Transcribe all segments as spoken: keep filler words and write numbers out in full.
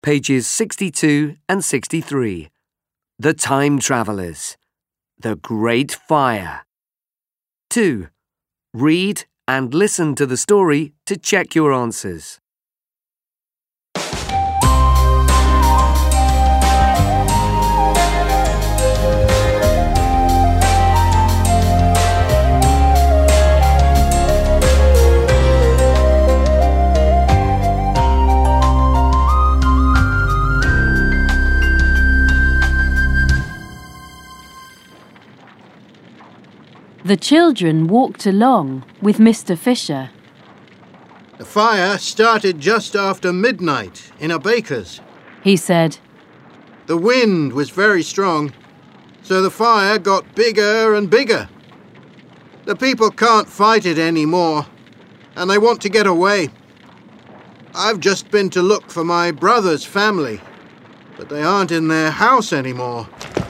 pages sixty-two and sixty-three. The Time Travellers. The Great Fire. two. Read and listen to the story to check your answers. The children walked along with Mister Fisher. The fire started just after midnight in a baker's, He said. The wind was very strong, so the fire got bigger and bigger. The people can't fight it anymore, and they want to get away. I've just been to look for my brother's family, but they aren't in their house anymore.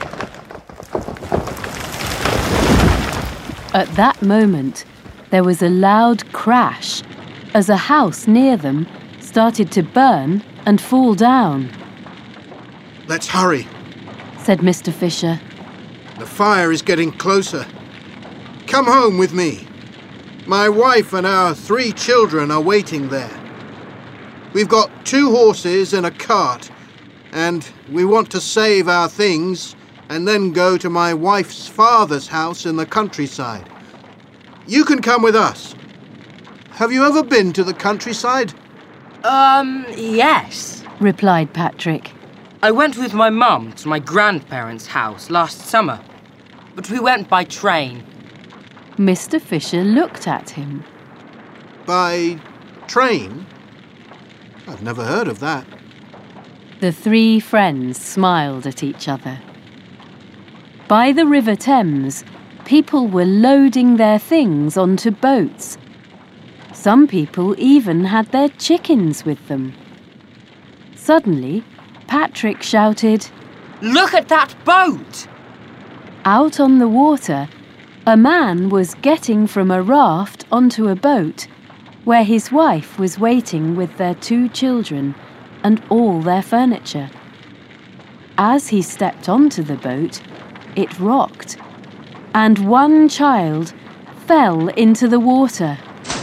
At that moment, there was a loud crash as a house near them started to burn and fall down. Let's hurry, said Mister Fisher. The fire is getting closer. Come home with me. My wife and our three children are waiting there. We've got two horses and a cart, and we want to save our things and then go to my wife's father's house in the countryside. You can come with us. Have you ever been to the countryside? Um, yes, replied Patrick. I went with my mum to my grandparents' house last summer, but we went by train. Mister Fisher looked at him. By train? I've never heard of that. The three friends smiled at each other. By the River Thames, people were loading their things onto boats. Some people even had their chickens with them. Suddenly, Patrick shouted, "Look at that boat!" Out on the water, a man was getting from a raft onto a boat where his wife was waiting with their two children and all their furniture. As he stepped onto the boat, it rocked, and one child fell into the water.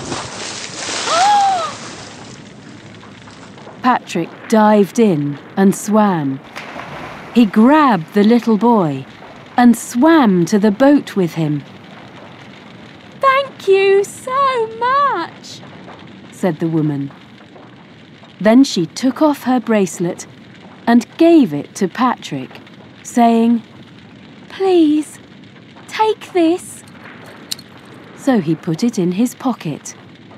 Patrick dived in and swam. He grabbed the little boy and swam to the boat with him. "Thank you so much," said the woman. Then she took off her bracelet and gave it to Patrick, saying, "Please, take this." So he put it in his pocket.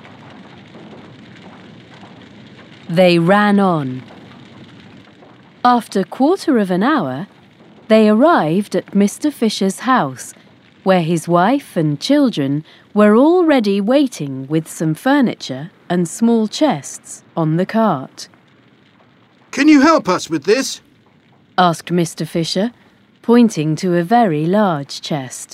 They ran on. After a quarter of an hour, they arrived at Mister Fisher's house, where his wife and children were already waiting with some furniture and small chests on the cart. Can you help us with this? Asked Mister Fisher, pointing to a very large chest.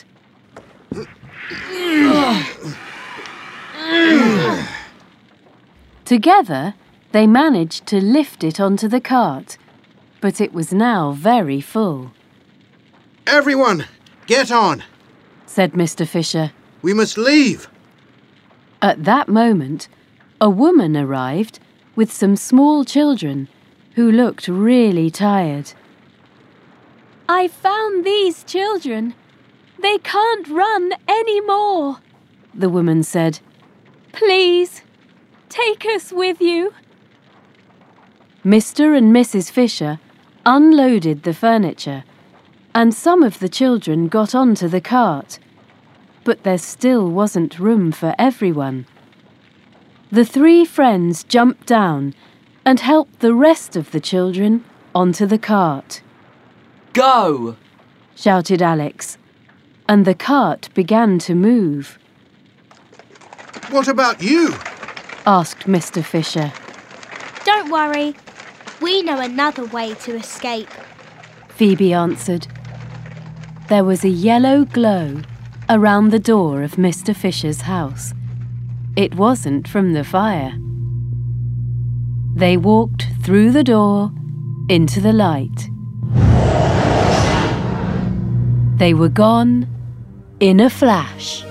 Together, they managed to lift it onto the cart, but it was now very full. Everyone, get on, said Mister Fisher. We must leave. At that moment, a woman arrived with some small children who looked really tired. "I found these children. They can't run any more," the woman said. "Please, take us with you." Mister and Missus Fisher unloaded the furniture, and some of the children got onto the cart, but there still wasn't room for everyone. The three friends jumped down and helped the rest of the children onto the cart. "Go!" shouted Alex, and the cart began to move. What about you? asked Mister Fisher. Don't worry, we know another way to escape, Phoebe answered. There was a yellow glow around the door of Mister Fisher's house. It wasn't from the fire. They walked through the door into the light. They were gone in a flash.